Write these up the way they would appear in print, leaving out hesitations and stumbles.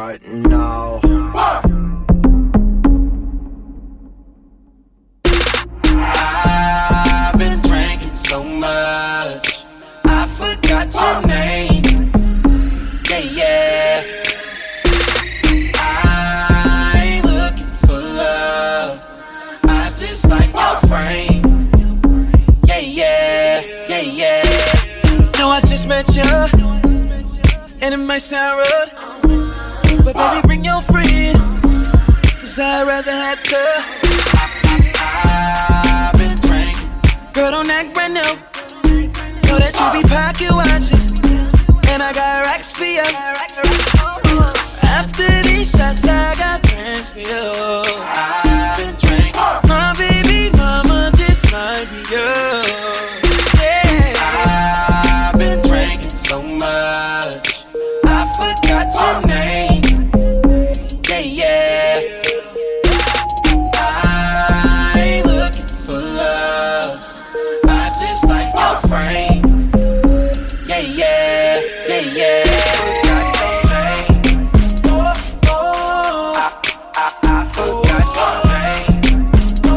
right now. I've been drinking so much, I forgot your name. Yeah, yeah. I ain't looking for love, I just like your frame. Yeah, yeah, yeah, yeah. No, I just met you, and it might sound rude, but baby, bring your friend, cause I'd rather have two. I've been drinking, girl, don't act brand new. Know that you be pocket watching, and I got racks for you. After these shots, I got plans for you. I've been drinking, my baby mama just might be you. Yeah, I've been drinking so much, I forgot your name. Yeah, yeah. I ain't looking for love, I just like your frame. Yeah, yeah, yeah, yeah. Forgot your name. Oh, oh. I forgot your name.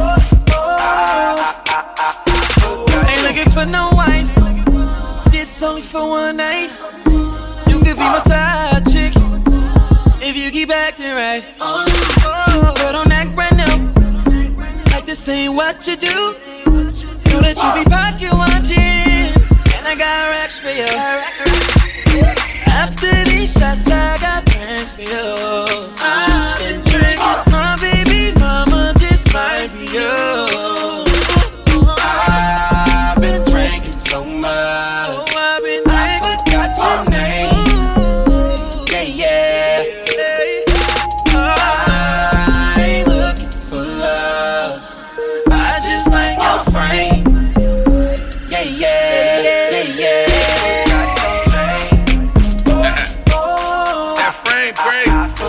Oh, ain't looking for no wife, this only for one night. You could be my side chick if you keep acting right. Oh, girl, don't act brand new, like this ain't what you do. Know that you be pocket watching, and I got racks for you. After these shots, I got plans for you. I've been drinking, my baby mama just might be you. I've been drinking so much, I forgot your name. Yeah, yeah. I ain't looking for love, I just like your frame. Yeah, yeah, yeah, yeah. That frame great.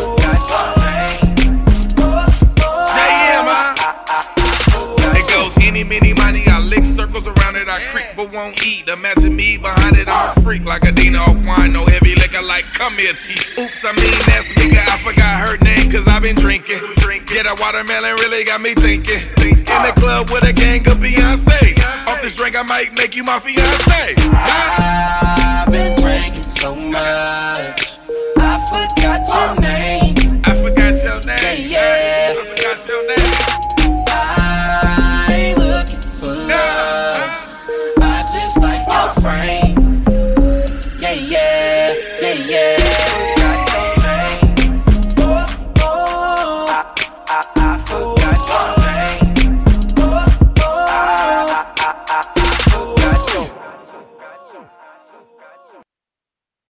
JM, huh? It goes any, many, money. I lick circles around it. I creep but won't eat. Imagine me behind it. I'm a freak like a Dina off wine. No heavy liquor like come here, T. Oops, I mean that's nigga. I forgot her name cause I've been drinking. Yeah, that watermelon really got me thinking. In the club with a gang of Beyonce. Off this drink I might make you my fiance. I've been drinking so much, I forgot your name. I forgot your name. Yeah, yeah. I forgot your name. I ain't looking for love, I just like your frame. Yeah, yeah, yeah, yeah.